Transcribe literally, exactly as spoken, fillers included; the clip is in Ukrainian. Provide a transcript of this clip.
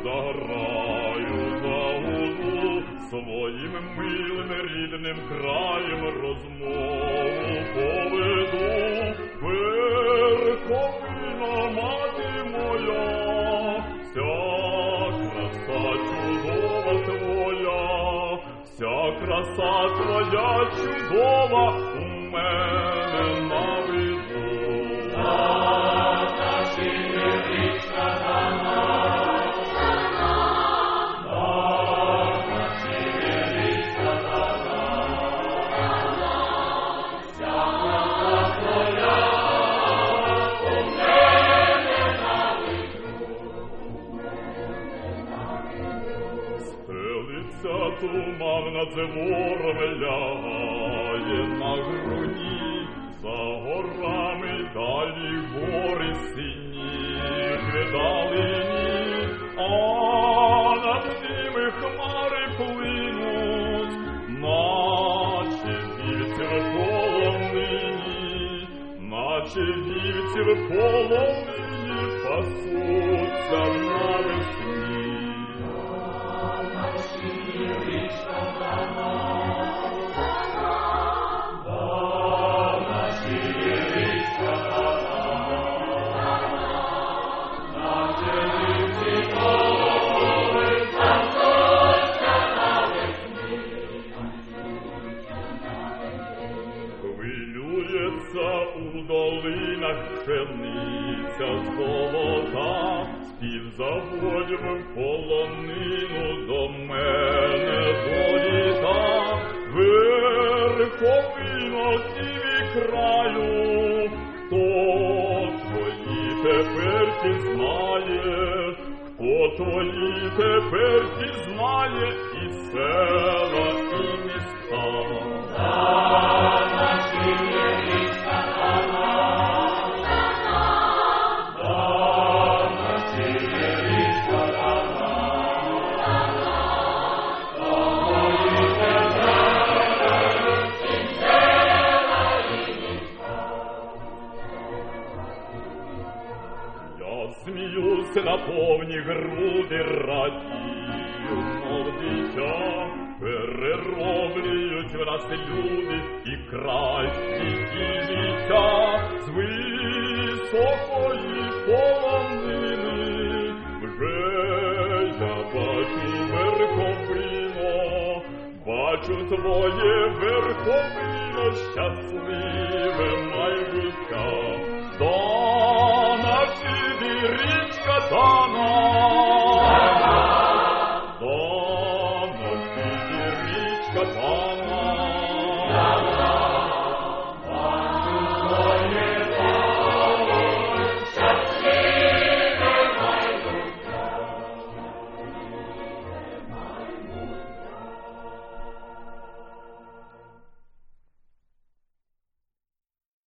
заграю, загуду, своїм милим рідним краєм розмову поведу. Верховина, мати моя, вся краса чудова твоя, вся краса твоя чудова у мене на виду. Туманна двором лягає на груні, за горами далі гори сині вдалині, а над ними хмари плинуть, наче вівці в полонині, наче вівці в полонині пасуться навесні. У долинах пшениця золота, спів заводів полонину до мене доліта. Верховино тіві краю, хто твої тепер пізнає, хто твої тепер пізнає і села, і міста. Сміюся на повні груди, радію, мов дитя, перероблюють в нас люди і кращі і життя. З високої полонини вже я бачу верховино, бачу твоє верховино, щасливе майбуття. Дана тобі річка, дана, дана тобі річка, дана.